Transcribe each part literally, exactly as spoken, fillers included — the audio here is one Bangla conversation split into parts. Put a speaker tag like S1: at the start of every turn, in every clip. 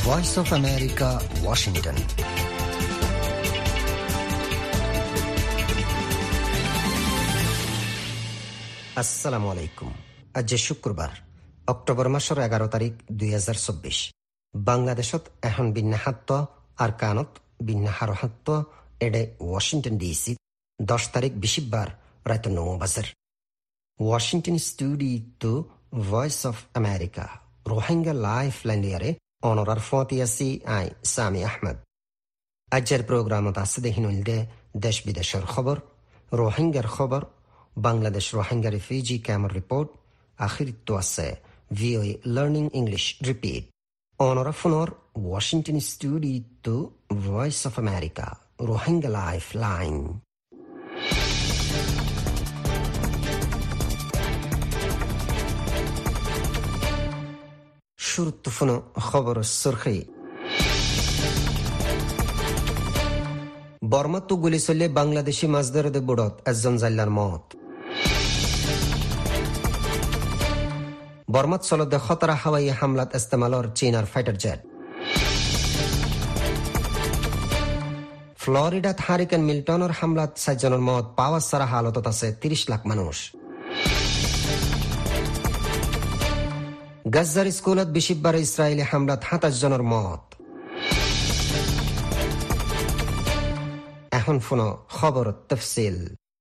S1: Voice of America, Washington. আসসালামু আলাইকুম। আজ শুক্রবার, অক্টোবর মাসের এগারো তারিখ দুই হাজার চব্বিশ। বাংলাদেশত এখন বিন্যাহাত্ত আর কানত বিন্যাহার হাত্ত এডে ওয়াশিংটন ডিসি দশ তারিখ বিশিববার রাত নৌ বাজার। Washington studio Voice of America Rohingya life লাইনিয়ারে অনরার ফতিয়াসি আই সামি আহমদ। আজের প্রোগ্রামত আছে দেহিনুলদে দেশ বিদেশের খবর, রোহিঙ্গার খবর, Bangladesh Rohingya refugee camp report, আখিরিত আছে ভিওএ লার্নিং ইংলিশ রিপিট। অনরা ফোনর Washington studio Voice of America Rohingya lifeline. শুরুত ফোন খবর সুরখি। বর্মাত গুলি চললে বাংলাদেশি মাছধরদের বুড়ত একজন জাল্লার মত। বর্মাত চলতে খতরা হাওয়াই হামলাত ইস্তেমালর চীনার ফাইটার জেট। ফ্লোরিডাত হারিকেন মিল্টনের হামলাত সাতজনের মত, পাওয়ার সারা হালতত আছে তিরিশ লাখ মানুষ। গাজ্জার স্কুলত বিশিববার ইসরায়েলি হামলাত সাতাশ জনের মত। এখন ফোন খবর তফসিল।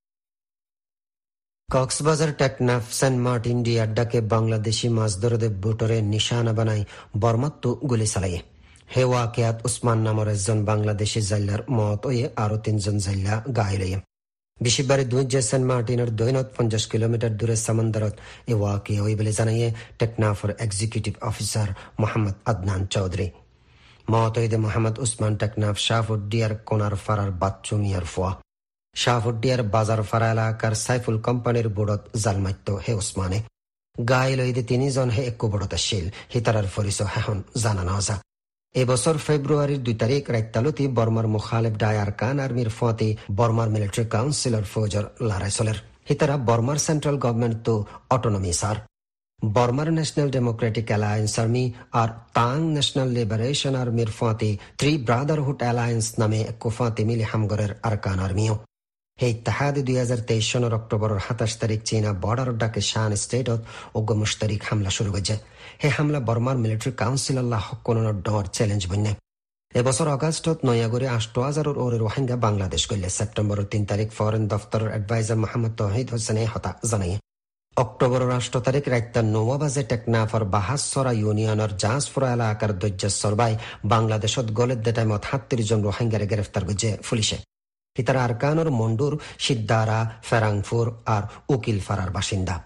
S1: কক্সবাজার টেকনাফ সেন্ট মার্টিন ডি আড্ডাকে বাংলাদেশি মাছধরদের বুটরে নিশানা বানায় বর্মাত্তু গুলি চালায়। হে ওয়াকিয়াত উসমান নামের একজন বাংলাদেশি জাল্লার মত হয়ে আরো তিনজন জাল্লা গায়ে। বিশিবারে দুই যে সেন্ট মার্টিনের দৈনত পঞ্চাশ কিলোমিটার দূরে সামন্দরত এ ওয়াকিয়া ওই বলে জানাইয়ে টেকনাফের এক্সিকিউটিভ অফিসার মোহাম্মদ আদনান চৌধুরী। মতঈদে মোহাম্মদ উসমান টেকনাফ শাহফুদ্দিয়ার কোনার ফারার বাচ্চু মিয়ার ফোয়া। শাহফুদ্দিয়ার বাজার ফারা এলাকার সাইফুল কোম্পানির বুড়ত জালমাত্য হে উসমানে। গায়ে লইদে তিনজন হে একু বুড়ত আসিল, হিতারার পরিচয় এখন জানা নজা। এবছর ফেব্রুয়ারির দুই তারিখ রাইতালতি বর্মার মুখালেফ ডায়ার কান আর্মির ফতে বর্মার মিলিটারি কাউন্সিলর ফৌজর লড়াই চলের। হিতারা বর্মার সেন্ট্রাল গভর্নমেন্ট তো অটোনমি সার। বর্মার ন্যাশনাল ডেমোক্রেটিক অ্যালায়েন্স আর্মি আর তাং ন্যাশনাল লিবারেশন আর্মির ফতে থ্রি ব্রাদারহুড অ্যালায়েন্স নামে এক ফতে মিলি হামগরের আরকান আর্মিও। হে ইত্তেহাদে দুই হাজার তেইশ সনের অক্টোবরের সাতাশ তারিখ চীনা বর্ডার ডাকে শান স্টেটত অজ্ঞ মুশতারিক হামলা শুরু হয়েছে। হে হামলা বর্মার মিলিটারি কাউন্সিল আল্লাহ হকনের ডর চ্যালেঞ্জ বন্যে। এবছর অগাস্টত নয়াগরে আষ্ট হাজারের ওরে রোহিঙ্গা বাংলাদেশ গেলে। সেপ্টেম্বরের তিন তারিখ ফরেন দফতরের অ্যাডভাইজার মোহাম্মদ তৌহিদ হোসেন হতা জানাই। অক্টোবরের আষ্ট তারিখ রাইতা নওয়াবাজে টেকনাফর বাহাসরা ইউনিয়নের জাহাজপুরা এলাকার দৈর্য সরবাই বাংলাদেশত গলের দে টাইমত সাতত্রিশ জন রোহিঙ্গারে গ্রেফতার করছে পুলিশে। ইতারা আরকানোর মন্ডুর, সিদ্দারা, ফেরাংপুর আর উকিল ফারার বাসিন্দা।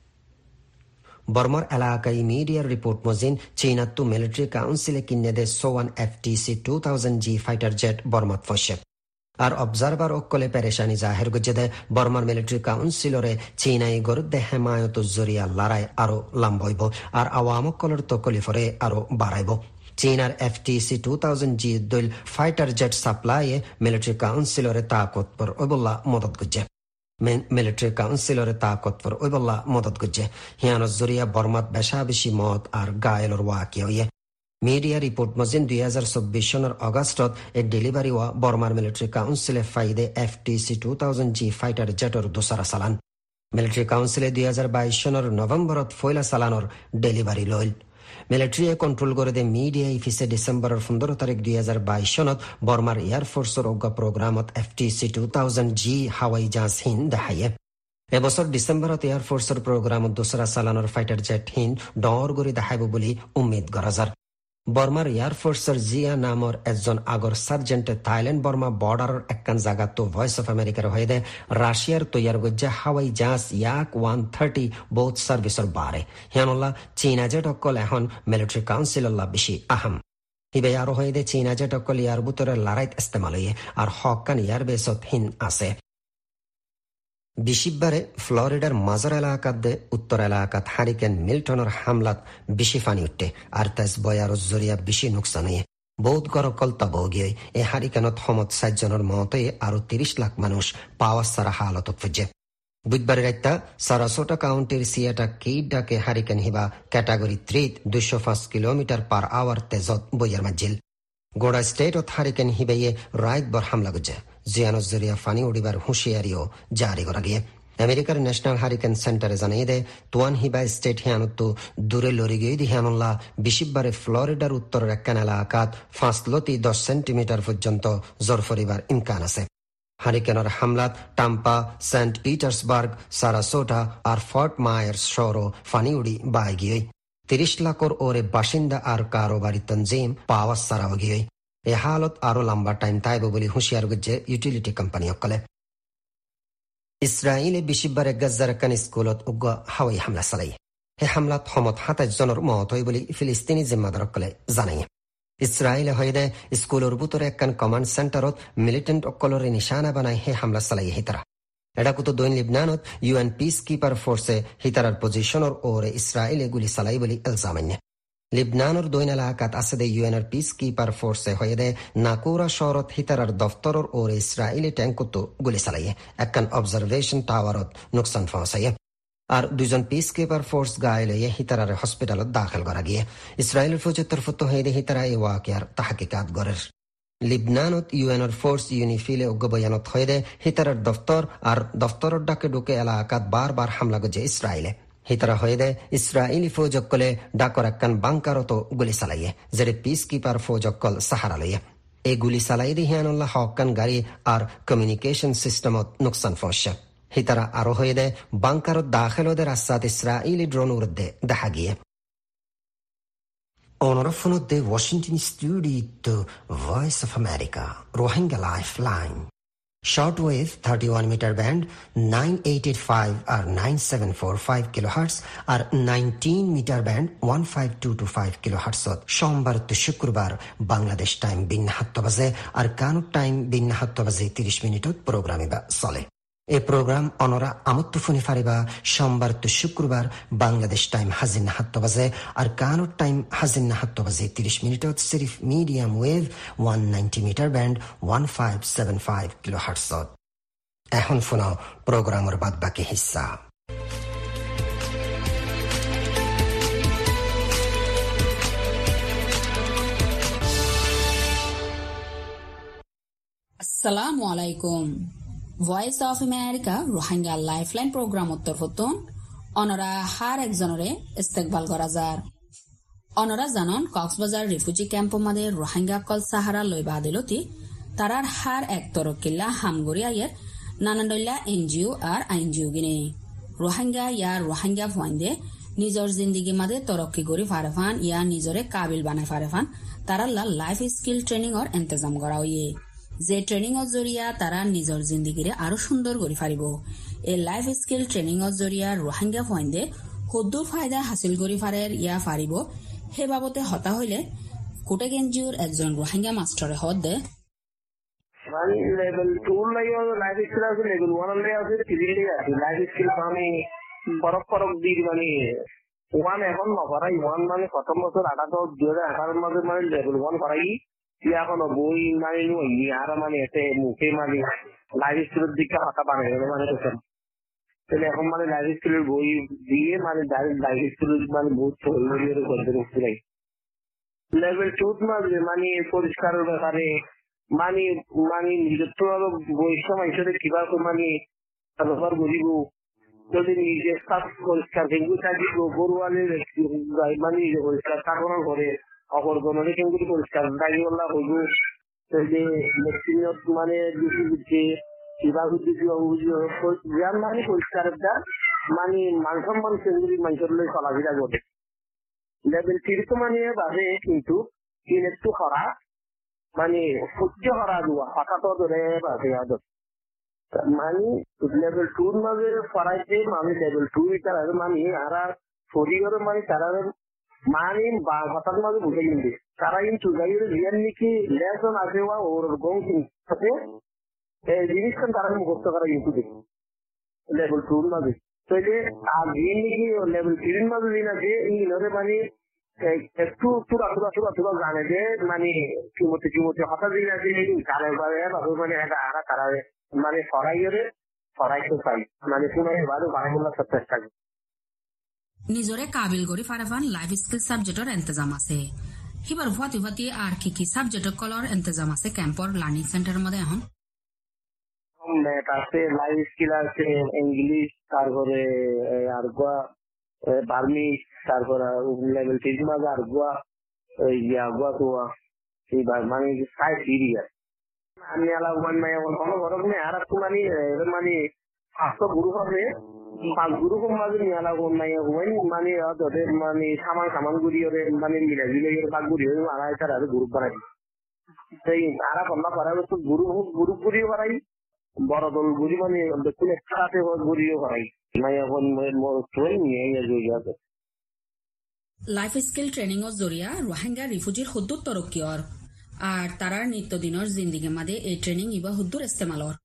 S1: বর্মার এলাকায় মিডিয়ার রিপোর্ট মজিন চীনাত্তু মিলিটারি কাউন্সিলে কিনে দে সোয়ান F T C two thousand G fighter jet বর্মাত ফসে। আর অবজারভার অকলে পেরেশানি জাহের গজে দেয় বর্মার মিলিটারি কাউন্সিলরে চীনাই গরুদ্দে হেমায়ত জরিয়া লড়াই আরো লাম্বইব আর আওয়ামকলের তকলিফরে আরো বাড়াইব। চীনার F T C two thousand G দৈল ফাইটার জেট সাপ্লাইয়ে মিলিটারি কাউন্সিলরে তাকতপর ওইবল্লা মদত গুজে। মিলিটারি কাউন্সিলরে তাকতপর ওইবল্লা মদত গুজে। হিয়ানত জরিয়া বর্মাত বেশা বেশি মত আর গায়েলর ওয়াকিয়া হইয়ে। মিডিয়া রিপোর্ট মজিন দুই হাজার চব্বিশ সনের অগাস্টত এক ডেলিভারি ওয়া বর্মার মিলিটারি কাউন্সিলে ফাইদে F T C two thousand G fighter জেটর দোসারা চালান। মিলিটারি কাউন্সিলে দুই হাজার বাইশ সনের নভেম্বরত ফয়লা চালানোর ডেলিভারি লইল। মিলিটারিয়ে কন্ট্রোল করে দে মিডিয়া ইফিসে ডিসেম্বরের পনেরো তারিখ দুই হাজার বাইশ সনত বর্মার এয়ারফোর্সের অজ্ঞ প্রোগ্রামত F T C two thousand G হাওয়াই জাহাজ হিন দেখাইয়ে। এবছর ডিসেম্বরত এয়ারফোর্সের প্রোগ্রামত দোসরা চালানোর ফাইটার জেট হিন ডর গড়ি দেখাইব বলে উম্মিদ করা যার। বর্মার এয়ারফোর্সের জিয়া নামর একজন আগর সার্জেন্টে থাইল্যান্ড বর্মা বর্ডারের একখান জায়গা তো ভয়েস অফ আমেরিকার হয়ে দেয় রাশিয়ার তৈয়ার গজ্জা হাওয়াই জাহাজ ইয়াক ওয়ান থার্টি বোথ সার্ভিসের বারে। হিয়ানুল্লাহ চীনা জেট অকল এখন মিলিটারি কাউন্সিল আল্লাহ বেশি আহম। হিবে আরো হয়ে দেয় চীনা জেট অকল ইয়ার বুতরের লড়াইত ইস্তেমাল হইয়ে আর হকান ইয়ার বেসত হিন আছে। বিশিববারে ফ্লোরিডার মাজার এলাকাত দে উত্তর এলাকাত হারিকেন মিল্টনের হামলাত বেশি ফানি উঠে আর তাজ বয়ার জরিয়া বেশি নুকসান হয়ে বহুত গরকল তব গিয়ে এ হারিকেনত সমত সাতজনের মতে আরো তিরিশ লাখ মানুষ পাওয়ার সারা হালত ফুজে। বুধবার রাইতা সারাসোটা কাউন্টির সিয়াটা কেইডাকে হারিকেন হিবা ক্যাটাগরি থ্রিত দুইশো পাঁচ কিলোমিটার পার আওয়ার তেজত বইয়ার মাজিল গোড়া স্টেটত হারিকেন হিবাইয়ে রাইতবর হামলা গুজে জিয়ানোর জরিয়া ফানি উড়িবার হুঁশিয়ারিও জারি করা গিয়ে আমেরিকার ন্যাশনাল হারিকেন সেন্টারে জানিয়ে দেয় তুয়ান হিবা স্টেট হিয়ানুত্তু দূরে লরি গিয়ে হিয়ানুল্লাহ বিশিববারে ফ্লোরিডার উত্তরের একখান এলাকাত ফাঁসলতি দশ সেন্টিমিটার পর্যন্ত জোর ফরিবার ইমকান আছে হারিকেনের হামলাত টাম্পা সেন্ট পিটার্সবার্গ সারাসোটা আর ফর্ট মায়ার্স শহরও ফানি উড়ি বাই গিয়ে তিরিশ লাখর ওরে বাসিন্দা আর কারোবারি তঞ্জিম পাওয়ার সারাও গিয়ে এ হালত আরো লম্বা টাইম তাইব বলে হুঁশিয়ার গুজে ইউটিলিটি কোম্পানি অকলে ইসরায়েলে বিশিববারে গাজ্জার একখান স্কুলত উগ্র হাওয়াই হামলা চালাই হে হামলাত সমত সাতাইশ জনের মত হয় বলে ফিলিস্তিনি জিম্মাদার অকলে জানাই ইসরায়েলে হয়ে দেয় স্কুলের ভিতরে একখান কমান্ড সেন্টারত মিলিটেন্ট অকলরে নিশানা বানায় হে হামলা চালাই হিতারা এটা কুতো দৈন লিবনানত ইউএন পিস কিপার ফোর্সে হিতারার পজিশনের ওরে ইসরায়েলে গুলি চালাই বলে এলজামান্য লিবনানোর দৈন এলাকাত আছে দে ইউএনআর পিস কিপার ফোর্সে হয়ে দেয় নাকুরা শহরত হিতারার দফতরের ওরে ইসরায়েলি ট্যাঙ্কুতো গুলি চালাইয়ে একখান অবজারভেশন টাওয়ারত নুকসান পৌঁছাইয়ে আর দুজন পিস কিপার ফোর্স গায়ে লইয়ে হিতারার হসপিটালত দাখিল করা গিয়ে ইসরায়েলের ফৌজের ফুত হয়ে দে হিতারা এই ওয়াকিয়ার তাহাকিকাত গড়ের লিবনানত ইউএনআর ফোর্স ইউনিফিলে উগ্রবয়ানত হয়ে দে হিতারার দফতর আর দফতরের ডাকে ঢুকে এলাকাত বারবার হামলা গজে ইসরায়েলে হিতারা হয়ে দেয় ইসরায়েলি ফৌজকলে ডাকর একখান বাংকারত গুলি চালাইয়ে যেটা পিস কিপার ফৌজকল সাহারা লইয়ে এই গুলি চালাই দিয়ে হিয়ানুল্লাহ হকান গাড়ি আর কমিউনিকেশন সিস্টেমত নুকসান পৌঁছে হিতারা আরো হয়ে দেয় বাংকারত দাখিলদের আসাদ ইসরায়েলি ড্রোন উড়দে দেখা গিয়ে অনরফনদে Washington studio Voice of America Rohingya lifeline Shortwave thirty-one meter band nine eight eight five or nine seven four five kilohertz or nineteen meter band one five two two five kilohertz সোমবার তো শুক্রবার বাংলাদেশ টাইম বিন সাত বাজে আর কানুক টাইম বিন সাত বাজে ত্রিশ মিনিটত প্রোগ্রামে বা চলে এই প্রোগ্রাম অনরা আমত্তু ফোনে ফারিবা সোমবার তো শুক্রবার বাংলাদেশ টাইম হাজিন সাত বাজে আর কানুক টাইম হাজিন সাত বাজে ত্রিশ মিনিটত সিরিফ medium wave one ninety metre band one five seven five kilohertz এখন শোনাও প্রোগ্রামের বাদ বাকি হিস্সা
S2: আসসালামু আলাইকুম Voice of America Rohingya lifeline programme উত্তর ফতুন অনরা হার একজনরে ইস্তেকবাল করা যার অনরা জানন কক্সবাজার রিফিউজি ক্যাম্প মাদে রোহিঙ্গা কল সাহারা লইবা দিলতি তারার হার এক তরকিল্লা হামগরি আয়ের নানানডল্লা এনজিও আর আইনজিও গিনে রোহিঙ্গা ইয়ার রোহিঙ্গা ফাইন্দে নিজর জিন্দিগি মাদে তরক্কি গরি ফারেফান ইয়া নিজরে কাবিল বানায় ফারেফান তারাল্লা লাইফ স্কিল ট্রেনিং অর ইন্তজাম করা হইয়ে যে ট্রেনিং এর জরিয়া তারা নিজের জিন্দিগিরে আরো সুন্দর করে পারিব এই লাইফ স্কিল ট্রেনিং এর জরিয়া রোহিঙ্গা ফাইন্দে কদ্দুর ফায়দা হাসিল করি ফারের ইয়া পারিব হে বাবতে হতা হইলে কোটেক এনজিওর একজন রোহিঙ্গা মাস্টারে হদ দে
S3: মানে লেভেল টু লাগে লাইফ স্কিল আছে লেভেল ওয়ান লাগে আছে থ্রি লাগে আছে লাইফ স্কিল মানে ফরক ফরক দিক মানে ওয়ান এখন নকরাই ওয়ান মানে প্রথম বছর আঠারো দুই হাজার আঠারোর মাঝে মানে লেভেল ওয়ান করাই এখনো বই মানে আর মানে এতে মুখে মানে লাইফ স্কিলের দিকে হাতা বানাই মানে তাহলে এখন মানে লাইফ স্কিলের বই দিয়ে মানে ডাইরেক্ট লাইফ স্কিলের মানে বহুত করতে লেভেল টু মাঝে মানে পরিষ্কারের ব্যাপারে মানে মানে নিজস্ব বৈষম্য হিসেবে কিভাবে মানে ব্যবহার করিব যদি নিজের কাজ পরিষ্কার ডেঙ্গু থাকিব গরুয়ালের মানে পরিষ্কার স্থাপন করে অপরজনরে কেমগুলি পরিষ্কার দায়িওয়ালা হইব যে মেক্সিমিয়ত মানে বেশি দিচ্ছে কিভাবে দিচ্ছি যার মানে পরিষ্কারটা মানে মান সম্মান সেগুলি মানুষের চলাফেরা করে লেভেল থ্রি তো মানে বাজে কিন্তু তিন একটু হরা মানে সহ্য হরা দেওয়া হঠাৎ ধরে বাজে আদর মানে লেভেল টুর মাঝে পড়াইছে মানে লেভেল টু এটা মানে আর শরীরের মানে তারা মানে হঠাৎ মাঝে বুঝে কিন্তু তারা কিন্তু রিয়াল নাকি লেসন আছে ওর গং আছে এই জিনিসটা তারা মুখস্থ করা কিন্তু দেখি লেভেল টুর মাঝে তো যে আর রিয়াল নাকি লেভেল থ্রির মাঝে দিন আছে এই ধরে মানে একটু তুরা তুরা তুরা তুরা জানে যে মানে চুমতে চুমতে হঠাৎ দিন আছে জানে মানে একটা আরা তারা মানে সরাই করে পড়াইতে চাই মানে শুনে ভালো বাংলা চেষ্টা করি
S2: নিজরে কাবিল গরি ফারাফান লাইফ স্কিল সাবজেক্টর ইন্তজাম আছে হিবার ফাতি ফাতি আর কি কি সাবজেক্ট কলর ইন্তজাম আছে ক্যাম্পর লার্নিং সেন্টার মধ্যে এখন
S3: ম্যাথ আছে লাইফ স্কিল আছে ইংলিশ তারপরে আর গোয়া বার্মি তারপরে লেভেল তিন মাঝে আর গোয়া ইয়া গোয়া গোয়া সেই মানে সাই সিরিয়াস আমি আলাদা মানে কোনো ঘর নেই আর একটু মানে মানে পাঁচশো গ্রুপ হবে পাঁচ গ্রুপ মাঝে নিয়ে আলাদা নাই হুয়েন মানে ওদের মানে সামান সামান গুড়ি ওরে মানে মিলে মিলে বাঘ গুড়ি হয়ে আড়াই চার হাজার গ্রুপ বানাই সেই আরা কন্যা করার তো গ্রুপ গ্রুপ গুড়িও করাই বড় দল গুড়ি মানে দেখুন একসাথে গুড়িও করাই নাই এখন ট্রেন নিয়ে গেছে
S2: লাইফ স্কিল ট্রেনিং ও জরিয়া রোহিঙ্গা রিফিউজির হুদ্দুর তরক্কিয়র আর তারার নিত্যদিনের জিন্দিগি মাঝে এই ট্রেনিং ইবা হুদ্দুর ইস্তেমালর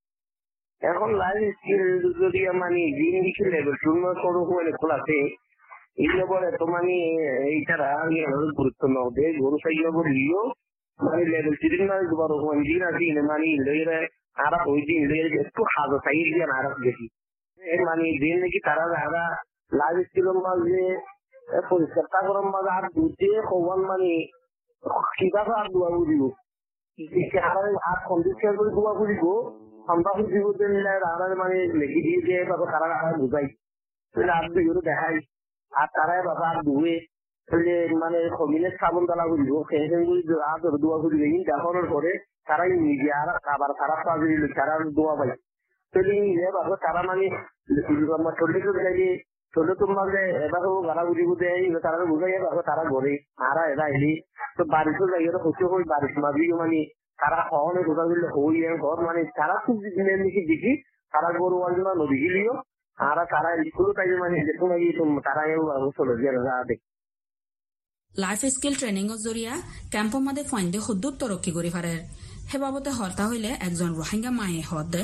S3: এখন লাইফ স্কিল জরিয়া মানে জিন্দিগি লেভেল শূন্য সরু হয়ে খোলাছে এই লেভেলে তো মানে এইটারা গুরুত্ব নাও দে গরু সাইয়া বলিও মানে লেভেল তিন মাস বড় হয়ে দিন আছে মানে লেরে আর ওই দিন লেরে একটু হাজো চাই দিয়ে আর বেশি মানে দিন নাকি তারা যারা লাইফ স্কিলের মাঝে পরিষ্কারতা করার মাঝে আর দুধে খবর মানে কিভাবে আর দোয়া বুঝিব আর কন্ডিশন করে দোয়া বুঝিব আমরা বুঝিব আর মানে লেখি দিয়ে দিয়ে বাবা তারা আর বুঝাই আর দুগুলো দেখাই আর তারাই বাবা আর ধুয়ে মানে কমিনের সাবন তালা বুঝিব ফেন্সিং বুঝিব আর দোয়া বুঝিব এই দেখানোর পরে তারাই নিজে আর আবার খারাপ কাজ তারা দোয়া পাই তাহলে বাবা তারা মানে চল্লিশ যাইলে চলে তোমাকে এবার গাড়া বুঝি বুঝে তারা বুঝাই বাবা তারা ঘরে আর এরা এলি তো বাড়িতে যাই হচ্ছে ওই বাড়ির মাঝি মানে তারা হনে কোথাও দিলে হই ঘর মানে তারা খুব দিকে দেখি তারা গরু আলজন্য নদী গিলিও আর তারা স্কুল তাই মানে যেরকম তারা চলে যাবে
S2: লাইফ স্কিল ট্রেনিং এর জরিয়া ক্যাম্প মাদে ফাইন্দে হুদ্দুর তরক্কি করি পারে হে বাবতে হরতা হইলে একজন রোহিঙ্গা মায়ে হদ দেয়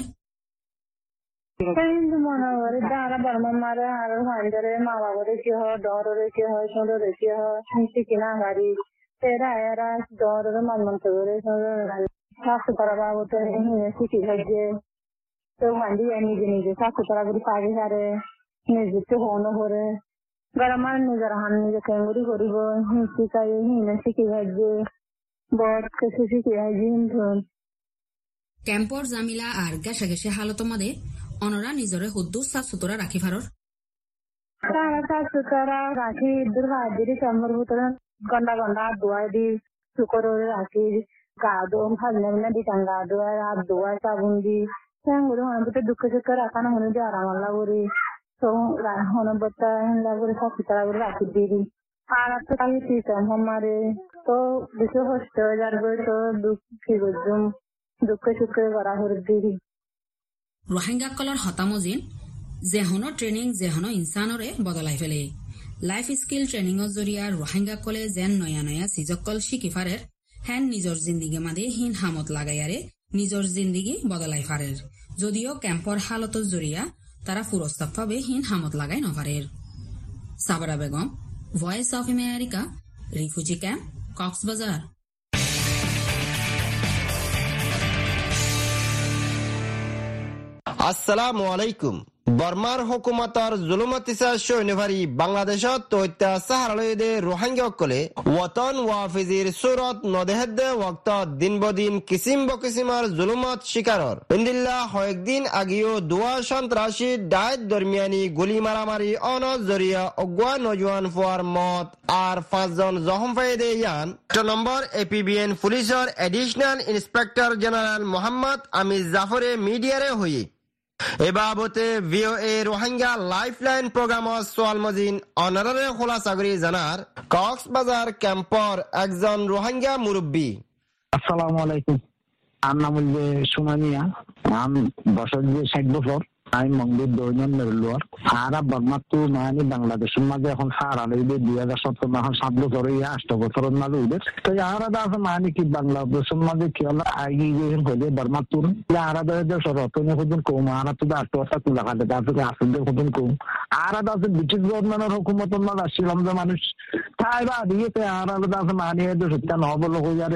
S4: মনে করে যারা বর্মন মারে আর হাঞ্জারে মা বাবা রেখে হয় ডর রেখে হয় সুন্দর রেখে হয় শুনছি কিনা গাড়ি এরা এরা ডর মান মন্ত্র করে স্বাস্থ্য করা বাবতে শিখি ভাগ্যে তো হান্ডি নিজে নিজে স্বাস্থ্য করা করে পাগে সারে নিজে তো হনো করে গরম আর নিজের হান নিজে কেঙ্গুরি করিব শিখাই হিনে শিখি ভাগ্যে বট কিছু শিখি ভাগ্যে
S2: ক্যাম্পর জামিলা আর গেছে গেছে হালত মাদে অনরা নিজরে হুদ্দু সাফ সুতরা রাখি ফারর
S4: সারা সাফ সুতরা রাখি ইদুর হাজিরি চাম্বর ভিতরে গন্ডা গন্ডা ধোয়াই দি শুকর রাখি গা দোম ফাজনে মিনা দি টাঙ্গা ধোয়াই হাত ধোয়াই সাবুন দি সেগুলো হনবতে দুঃখ সুখ রাখানো হনে দি আরাম আল্লাহ করি তো হনবতা হিন্দা করে সাফ সুতরা করে রাখি দিদি আর তো তাই সিস্টেম হমারে তো বেশি কষ্ট যার তো দুঃখী বুঝুম দুঃখ সুখ করা হরে দিদি
S2: রোহিঙ্গা কলর হতামজিন যেহনো ট্রেনিং যেহনো ইনসানরে বদলাই ফেলে লাইফ স্কিল ট্রেনিং এর জরিয়া রোহিঙ্গা কলে যেন নয়া নয়া সিজকল শিকি ফারের হ্যান নিজর জিন্দিগি মাদে হিন হামত লাগাইয়ারে নিজর জিন্দিগি বদলাই ফারের যদিও ক্যাম্পর হালতর জরিয়া তারা ফুরস্তাব ভাবে হিন হামত লাগাই নফারের Sabra Begum voice of America refugee camp Cox's Bazar
S1: আসসালামু আলাইকুম বর্মার হুকুমতর জুলুমতিসা সৈন্যভারী বাংলাদেশত তৈত্যা সাহারালয়দে রোহিঙ্গা কলে ওয়াতন ওয়াফিজির সুরত নদেহেদে ওয়াক্ত দিন বদিন কিসিম বকিসিমার জুলুমত শিকারর ইন্দিল্লা কয়েকদিন আগেও দুয়া সন্ত্রাসী ডায়েত দরমিয়ানি গুলি মারামারি অন জরিয়া অগুয়া নজওয়ান ফুয়ার মত আর পাঁচজন জখম ফাইদে ইয়ান নম্বর এপিবিএন পুলিশের additional inspector general Mohammad Amir জাফরে মিডিয়ারে হই এ বাবতে ভিওএ রোহিঙ্গা লাইফলাইন প্রোগ্রামর সোয়াল মজিন অনারারে খোলাসা করে জানার কক্সবাজার ক্যাম্পর একজন রোহিঙ্গা মুরব্বী।
S5: আসসালামু আলাইকুম, আমার নাম হচ্ছে সুমানিয়া, আমি বছর যে ষাট বছর, আমি মন্দির দৈনন্দিন মেরুলোয়ার আর বর্মাত্র মানে বাংলাদেশের মাঝে এখন সার আলো দুই হাজার সতেরো এখন সাত বছর আষ্ট বছরের মাঝে উঠে তো আলাদা আছে মানে কি বাংলাদেশের মাঝে কি হলো আগে হলে বর্মাত্র আলাদা রতনে খুঁজুন কম আর তো আটটা তুলা খাতে তারপরে আসলে খুঁজুন কম আলাদা আছে ব্রিটিশ গভর্নমেন্টের হুকুমতের মাঝে আসছিলাম যে মানুষ তাই বা দিয়েছে আর আলাদা আছে মানে সত্যি নহবল হয়ে যাবে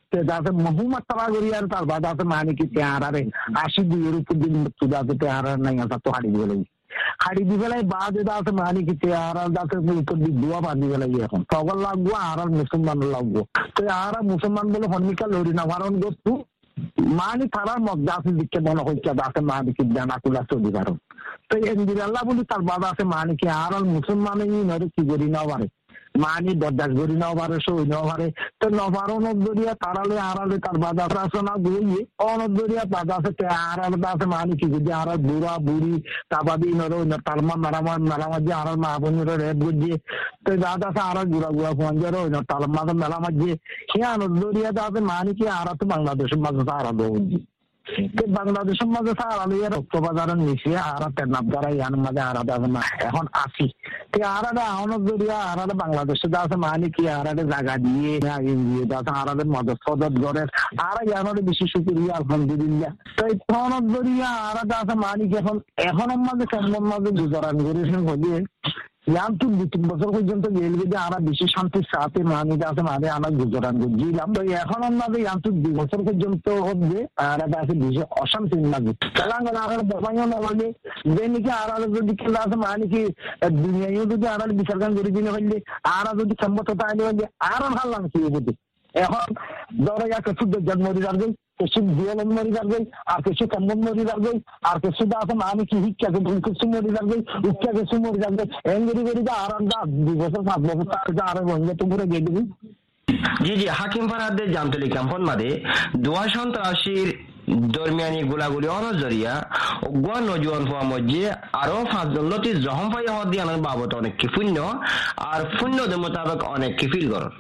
S5: te daate mahuma taragori ar tar bad daate mani ki tearare ashi diyur ku din tu daate tearar nai asa to hadi belai hadi belai bad daate mani ki tearar daate mu ko di dua badi belai এখন তগল লাগবো আর মুসলমান লাগবো তো আর মুসলমান বলে হনিকা লরি না কারণ গোস্তু মানি তারার মধ্যে আছে দিকে মনে হচ্ছে দাতে মানি কি জানা কুলা চলি পারো তো এন্দিরাল্লাহ বলি তার বাবা আছে মানি কি আর মুসলমানই নরে কি করি না পারে মানি বরদাস করি না পারে সই না পারে তো নপারো নদরিয়া তারালে আড়ালে তার বাধা প্রার্থনা দিয়ে অনদরিয়া বাধা আছে আড়াল আছে মানি কি যদি আর বুড়া বুড়ি তাবাদি নরো তালমা মারামা মারামা যে আর মা বোনের রেড বুঝিয়ে তো দাদা আছে আর গুড়া গুড়া পঞ্জারো তালমা মেলামা যে সে অনদরিয়া আছে মানি কি আর তো বাংলাদেশের মাঝে তারা বুঝি বাংলাদেশের মাঝে সারালিয়া রক্তবাজারের নিচে আর তেনাপ দ্বারা ইয়ার মাঝে আলাদা না এখন আসি আরাদা আহমদ জরিয়া আরাদা বাংলাদেশে আছে মানে কি আরাদা জায়গা দিয়ে আরাদা মদত ফদত গড়ে আর ইয়ানোর বেশি শুক্রিয়া আলহামদুলিল্লাহ তো এই আহমদ জরিয়া আরাদা আছে মানে কি এখন এখন মাঝে কেমন মাঝে গুজরান করেছেন হলিয়ে ইয়ান তো দু তিন বছর পর্যন্ত গেলে যে আরা বেশি শান্তির সাথে মানিতে আছে মানে আমরা গুজরান করছিলাম তো এখন আমাদের ইয়ান তো দুই বছর পর্যন্ত হবে আরাদা আছে বেশি অশান্তির মাঝে তেলেঙ্গানা আর বাবাইও নলাগে যে নাকি আরাদা যদি খেলা আছে মানে কি দুনিয়ায় যদি আরাদা বিচারগান করে দিনে হইলে আরা যদি সম্মততা আইলে হইলে আর ভালো লাগছে বুঝি এখন ধরো একটা শুদ্ধ জন্মরি রাখবে কিছু বিয়লন মরি রাখবে আর কিছু কম্বন মরি রাখবে আর কিছু আছে মানে কি শিক্ষাকে কিছু মরি রাখবে উচ্চা কিছু মরি রাখবে এঙ্গেরি গেরি আর দুই বছর পাঁচ বছর থাকতে আরো ভঙ্গে তো পুরো গিয়ে দিবি
S6: জি জি হাকিম ফারহাদের জামতলি ক্যাম্পন মাদে দোয়া সন্ত্রাসীর দরমিয়ানি গোলাগুলি অনজরিয়া অজ্ঞান নজওয়ান হওয়া মধ্যে আরো পাঁচজন লতি জহম পাই হওয়া দিয়ে আনার বাবদ অনেক কি শূন্য আর শূন্যদের মোতাবেক অনেক কি ফিল কর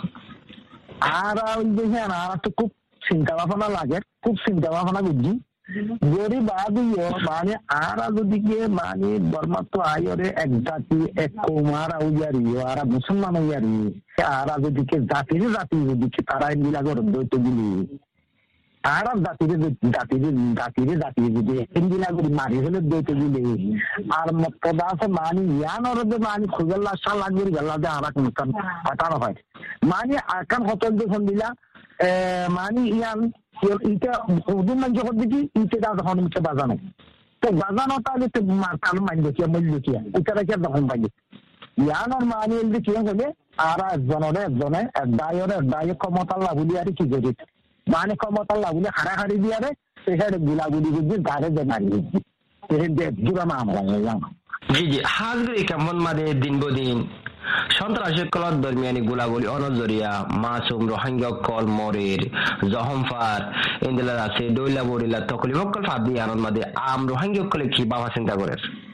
S5: আর দেখেন আর তো খুব চিন্তা ভাবনা লাগে খুব চিন্তা ভাবনা বুঝছি গরিব আদিও মানে আর যদি কে মানে বর্মা তো আয়রে এক জাতি এক কৌমার আউয়ারিও আর মুসলমান আউয়ারি আর যদি কে জাতির জাতি যদি তারা মিলা করে দৈত গুলি আর জাতির জাতির জাতির জাতি যদি মিলা করে মারি হলে দৈত গুলি আর মতদাস মানি ইয়ান ওর মানি খুজল্লা সাল লাগবে গল্লা দে আর কান পাঠানো হয় মানে আকান হতল যখন দিলা মানি ইয়ান ইটা উর্দু মান যখন দেখি ইটা দা হন মিছে বাজানো তো বাজানো তাহলে তো মারতাল মান দেখি মূল্য কি এটা রাখি তখন পাইলে ইয়ান আর মানি এল দেখি হলে আর জনরে জনে দায়রে দায় ক্ষমতা লাগুলি আর কি করি মানে ক্ষমতা লাগুলি হারাহারি দিয়ারে সেখানে গুলাগুলি বুঝি গাড়ে যে মারি এই দেব জুরা মামলা
S6: জি জি হাজরি কেমন মাদে দিন বদিন সন্ত্রাসী কলার দরমিয়ানি গোলাগুলি অনজরিয়া মাসুম রোহিঙ্গা কল মরের জহমফার ইন্দিলার আছে দইলা বড়িলা তকলি মক্কল ফাদি আনন্দ মাদে আম রোহিঙ্গা কলে কি বাবা চিন্তা করে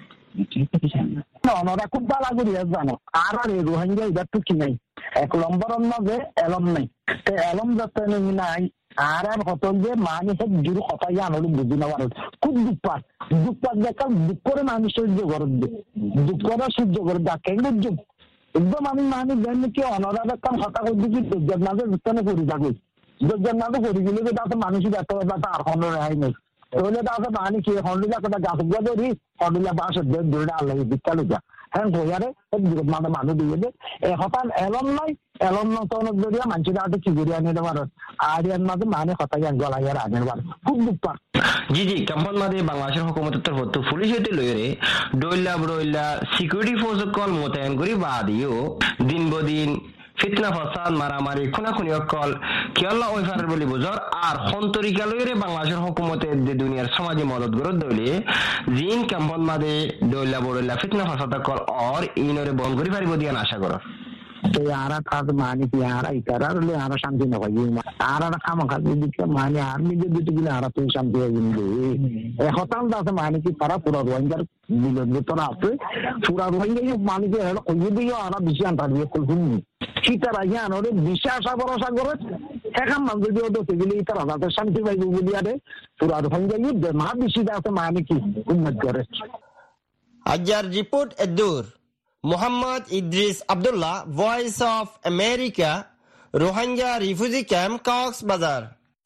S5: ওনারা খুব ভালো করি জানো আর আর রোহিঙ্গা এবার তো কি নাই এক নম্বর মাঝে এলম নাই তো এলম যাতে নাই আর আর হত যে মানুষের জুড়ে কথাই আনলো বুঝি না পারে খুব দুঃপাত দুঃপাত দেখা দুঃখ করে মানুষ সহ্য করে দুঃখ করে সহ্য করে দেখে দুঃখ একদম আমি মানে জানি কি অনারার কাম হতা করছি কি দুর্যোগ মাঝে বিস্তানে করি থাকি দুর্যোগ মাঝে করি গেলে তাতে মানুষই ব্যর্থ ব্যথা আর হন্ড রেহাই নেই তাহলে তাতে মানে কি হন্ডিলা কথা গাছ ধরি হন্ডিলা বাসের দেড় দূরে আল্লাহ বিদ্যালয় যা হ্যাঁ গোয়ারে মানে মানুষ দিয়ে দে হঠাৎ এলম নাই এলম নতুন জড়িয়া মানুষের আগে কি জড়িয়ে আনিয়ে দেওয়ার আর এর মাঝে মানে হতাই গলাই আর আনের বার খুব দুঃখ
S6: জি জি ক্যাম্পন মাদে বাংলাদেশের হুকুমতের তরফ তো পুলিশ হইতে লইরে ডইলা বড়ইলা সিকিউরিটি ফোর্স কল মোতায়েন করি বাদিও দিন বদিন ফিতনা ফাসাদ মারামারি খুনাখুনি অকল কেয়াল্লা ওইফারের বলি বুঝর আর হন্তরিকা লইরে বাংলাদেশের হুকুমতের যে দুনিয়ার সমাজে মদত গরত দইলে জিন ক্যাম্পন মাদে ডইলা বড়ইলা ফিতনা ফাসাদ কল আর ইনরে বন্ধ করি পারিব দিয়ান আশা কর
S5: তো আরা কাজ মানে কি আরা ইতারা হলে আরা শান্তি না পাই আরা খামা খাজ দিকে মানে আর নিজে দিতে গেলে আরা তো শান্তি হয়ে যাবে হতাম আছে মানে কি তারা পুরো রোহিঙ্গার বিলের ভিতরে আছে পুরা রোহিঙ্গা মানে কি ওই দিকে আরা বেশি আনতে দিয়ে কলফুন সীতারা ইয়ান ওরে বিশ্বাস ভরসা করে এখন মানুষ যদি ওদের গেলে তারা তাদের শান্তি পাইব বলি আরে পুরা রোহিঙ্গা মা বেশি আছে মানে কি উন্নত করে
S7: আজার রিপোর্ট এদুর Muhammad Idris Abdullah, Voice of America, Rohingya Refugee Camp, Cox's Bazar.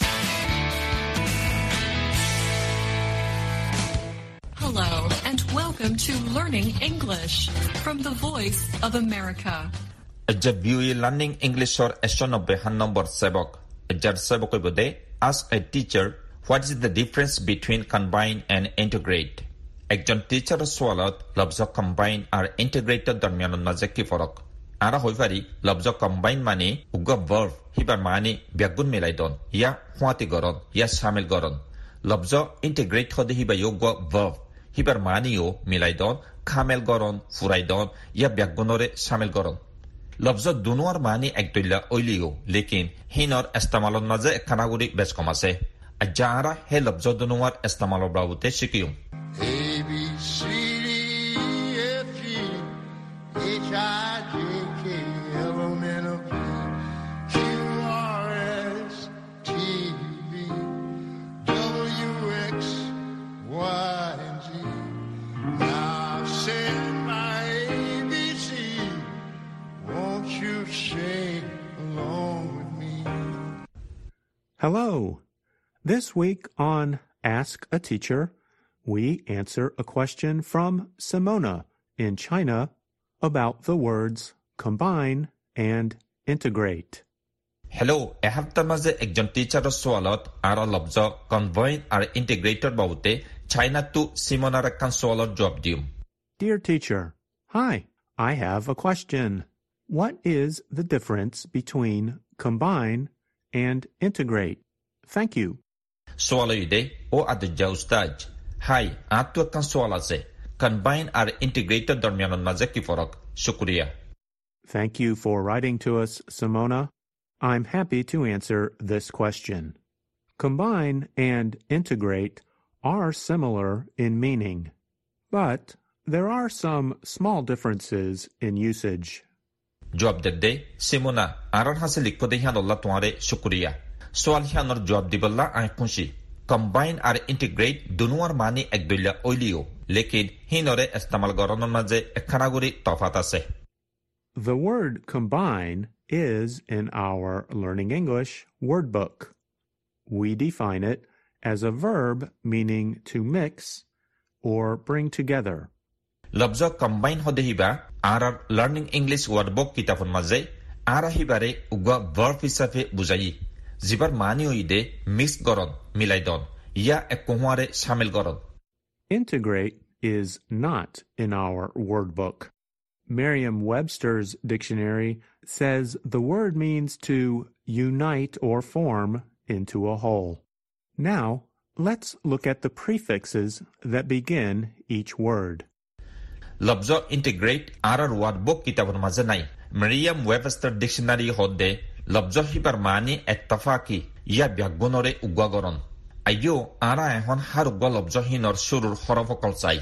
S8: Hello and welcome to Learning English from the Voice of America.
S9: Ajab Learning English or Eshonobbe Han number Sebok. Jarsa bokobode ask a teacher what is the difference between combine and integrate. একজন টিচাৰৰ সোৱালত লব্জ কম্বাইন আৰু ইন্টিগ্ৰেটৰ দৰমিয়ানৰ মাজে কি ফৰক আৰু হৈ পাৰি লব্জ কম্বাইন মানে উগ ভাৰ্ব হিবাৰ মানে ব্যাগুণ মিলাই দন ইয়া হোৱাতি গৰণ ইয়া শামিল গৰণ লব্জ ইন্টিগ্ৰেট হদে হিবা উগ ভাৰ্ব হিবাৰ মানেও মিলাই দন খামেল গৰণ ফুৰাই দন ইয়া ব্যাগুণৰে শামিল গৰণ লব্জ দুনোৰ মানে একদল্যা ওইলিও লেকিন হিনৰ ইস্তেমালৰ মাজে এখানাগুৰি বেছ কম আছে আজাৰা হে লব্জ দুনোৰ ইস্তেমালৰ বাবুতে শিকিও
S10: A, B, C, D, F, G, H, I, J, K, L, M, N, O, P, Q, R, S, T, U, V, W, X, Y, and Z. Now sing my A B C, won't you sing along with me?
S11: Hello. This week on Ask a Teacher, we answer a question from Simona in China about the words combine and integrate.
S9: Hello, I have tamaze ekjon teacher soalat ara lobzo combine ar integrator baute China to Simona rakkan soalat job dium.
S11: Dear teacher, hi, I have a question. What is the difference between combine and integrate? Thank you.
S9: Soalayde o adja ustad. Hi, aatu kan soalase. Combine ar integrator darmiyanon maze ki farak. Shukriya.
S11: Thank you for writing to us, Simona. I'm happy to answer this question. Combine and integrate are similar in meaning, but there are some small differences in usage.
S9: Jawab dedde Simona aran hase likko de hanolla tumhare shukriya. Soal hanor jawab diballa ay kunshi. Combine R integrate দুনোর মানে একদল্যা ওইলিও লেকিন হিনরে ইস্তেমাল গরনের মাঝে একখানাগুড়ি তফাত আছে
S11: The word combine is in our Learning English word book. We define it as a verb meaning to mix or bring together.
S9: লব্জ combine হদে হিবা আর আর Learning English word book কিতাবৰ মাঝে আর হিবারে উগা verb হিসাবে বুঝাই জিবাৰ মানি হইদে মিক্স গৰণ মিলাই দন ইয়া এক কোহাৰে শামিল গৰণ
S11: Integrate is not in our word book. Merriam-Webster's dictionary says the word means to unite or form into a whole. Now, let's look at the prefixes that begin each word.
S9: লব্জ integrate R R word book কিতাবৰ মাঝে নাই Merriam-Webster dictionary হদে লব্জ হিবাৰ মানে এত্তফাকি ইয়া ব্যাগুণৰে উগ্গৰণ আইও আৰা এখন হার উগ্গ লব্জ হিনৰ শুৰুৰ হৰফকল চাই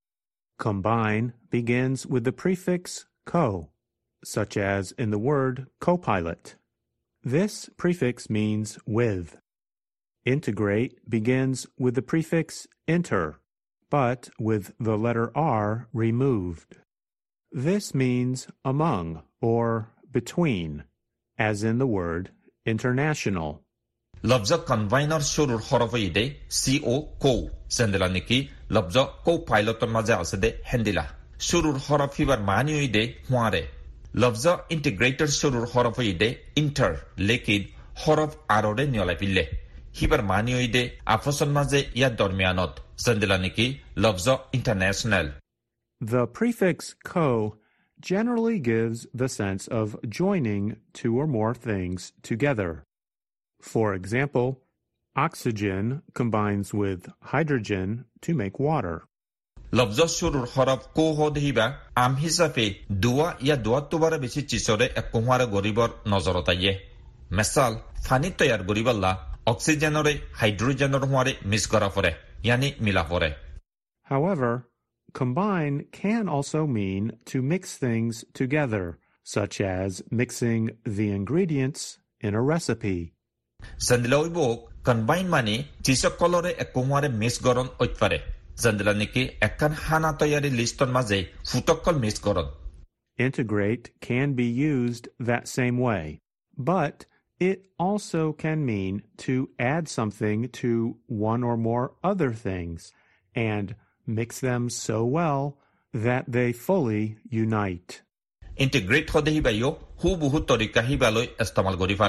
S11: Combine begins with the prefix co, such as in the word copilot. This prefix means with. Integrate begins with the prefix inter, but with the letter R removed. This means among or between, as in the word international.
S9: লব্জ কনভাইনৰ শুৰুৰ হৰফইদে co co সেন্দেলা নেকি লব্জ co-pilotৰ মাঝে আছে দে হেন্দিলা শুৰুৰ হৰফ হিবাৰ মানিয়ইদে হোৱাৰে লব্জ ইন্টিগ্ৰেটৰ শুৰুৰ হৰফইদে ইন্টাৰ লেকিন হৰফ আৰৰে নিয়লাই পিলে হিবাৰ মানিয়ইদে আফসৰ মাঝে ইয়াৰ দৰমিয়ানত সেন্দেলা নেকি লব্জ international
S11: The prefix co generally gives the sense of joining two or more things together. For example, oxygen combines with hydrogen to make water.
S9: লব্জ শুৰুৰ হৰফ কো হদিবা আম হিচাপে দুয়া ইয়া দুয়া তোবাৰে বেছি চিছৰে এক কোহাৰে গৰিবৰ নজৰত আয়ে মিসাল ফানি তৈয়াৰ গৰিবল্লা অক্সিজেনৰে হাইড্ৰোজেনৰ হোৱাৰে মিক্স কৰা পৰে ইয়ানি মিলা পৰে
S11: However, combine can also mean to mix things together, such as mixing the ingredients in a recipe.
S9: Zandilawibok combine mani tisok kolore ekumare mix goron oitpare. Zandilaniki ekan hana toyari liston maze futokol mix goron.
S11: Integrate can be used that same way, but it also can mean to add something to one or more other things and mix them so well that they fully unite.
S9: Integrate hode hibayo hu buhu torika hibaloi istemal gori pare.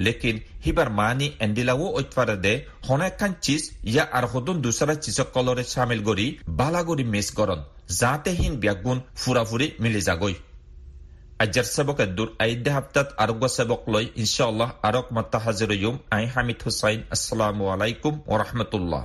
S9: लेकिन हिबार मानी एंडिलावो ओइटफारदे होनेकान चीज या आर होदुन दूसरा चीज कलरे शामिल गरी बालागुरी मिस गरन जाते हिन बियागुन फुराफुरी मिली जागोई अजर सबक दूर आइदे हफ्तात आरोग्य सबक लय इंशाअल्लाह आरोग मत्ता हाजिर युम आई हामिद हुसैन अस्सलामु अलैकुम व रहमतुल्लाह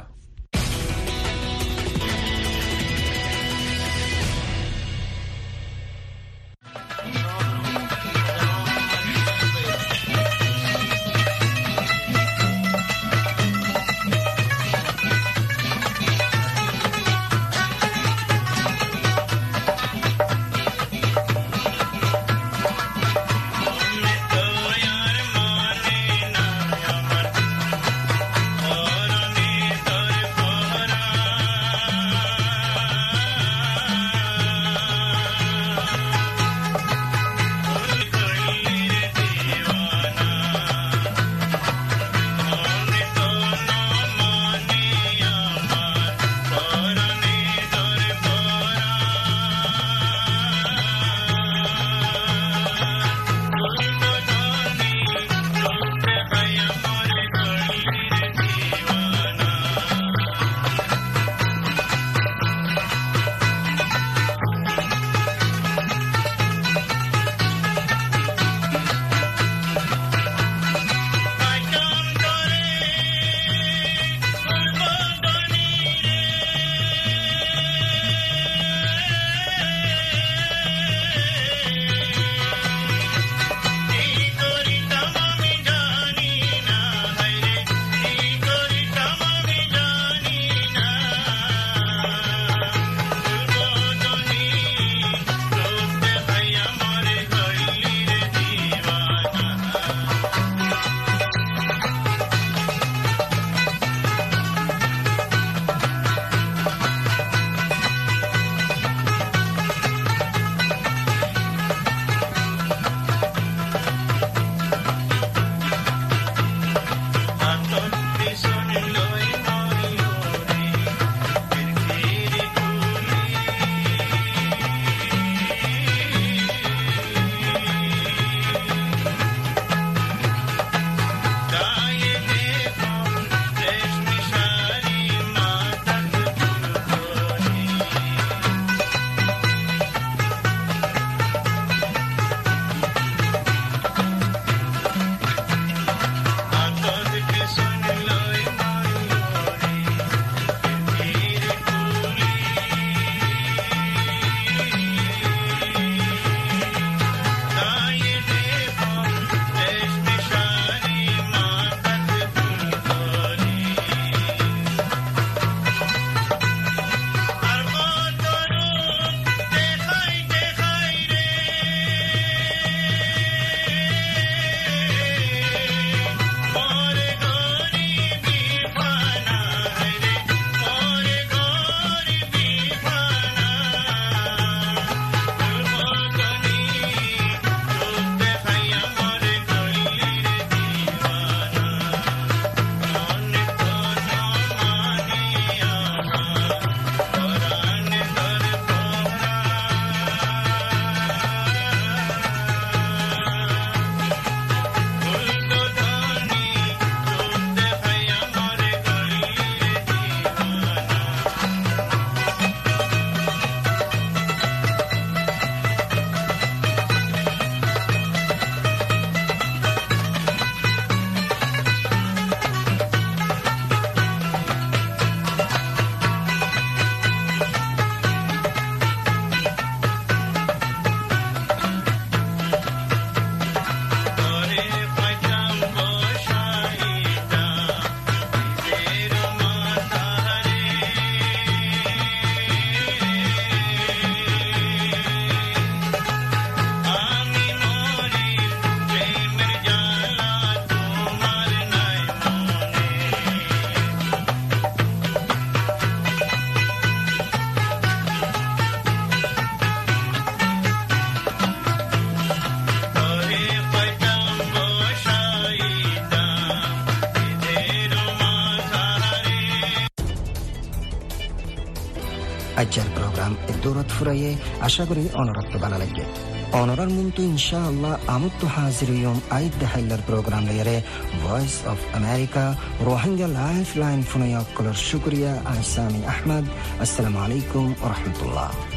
S1: আজকের প্রোগ্রাম এ দৌড়ত ফুরাইয়ে আশা করি অনরক্ত বানা লাগে। Onorar muntu inshallah amuttu hazir yom aid dahillar program lere Voice of America Rohingya Lifeline funayakkalar shukriya Aysami Ahmad. Assalamu alaikum wa rahmatullah.